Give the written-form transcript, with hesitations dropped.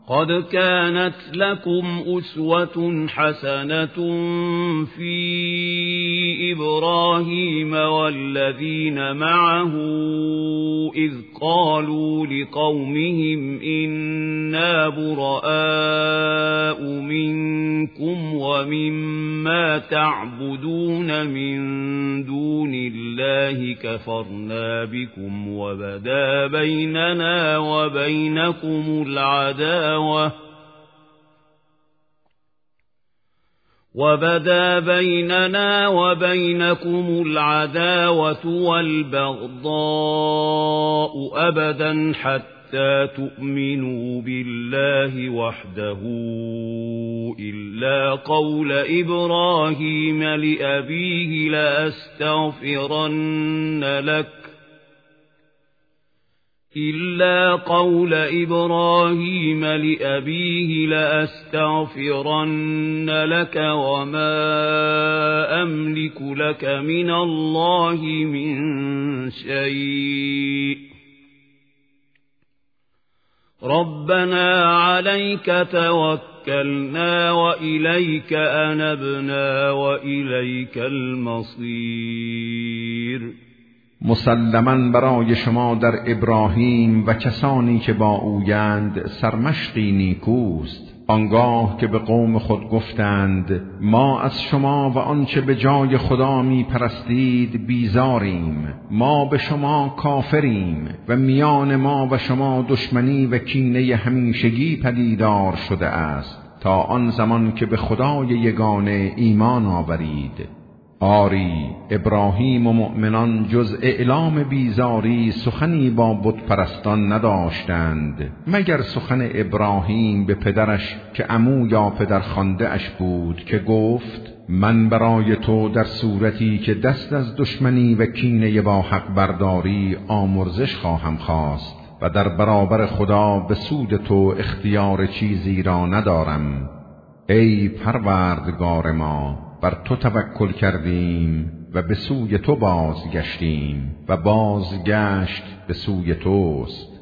قد كانت لكم أسوة حسنة في إبراهيم والذين معه إذ قالوا لقومهم إنا براء منكم ومما تعبدون من دون الله كفرنا بكم وبدا بيننا وبينكم العداوة والبغضاء أبدا حتى تؤمنوا بالله وحده إلا قول إبراهيم لأبيه لأستغفرن لك وما أملك لك من الله من شيء ربنا عليك توكلنا وإليك أنبنا وإليك المصير. مسلماً برای شما در ابراهیم و کسانی که با اویند سرمشقی نیکوست، آنگاه که به قوم خود گفتند ما از شما و آنچه به جای خدا می پرستید بیزاریم، ما به شما کافریم و میان ما و شما دشمنی و کینه همیشگی پدیدار شده است تا آن زمان که به خدای یگانه ایمان آورید. آری ابراهیم و مؤمنان جز اعلام بیزاری سخنی با بت پرستان نداشتند مگر سخن ابراهیم به پدرش که عمو یا پدر خوانده اش بود که گفت من برای تو در صورتی که دست از دشمنی و کینه با حق برداری آمرزش خواهم خواست و در برابر خدا به سود تو اختیار چیزی را ندارم. ای پروردگار ما، بر تو توکل کردیم و به سوی تو بازگشتیم و بازگشت به سوی توست.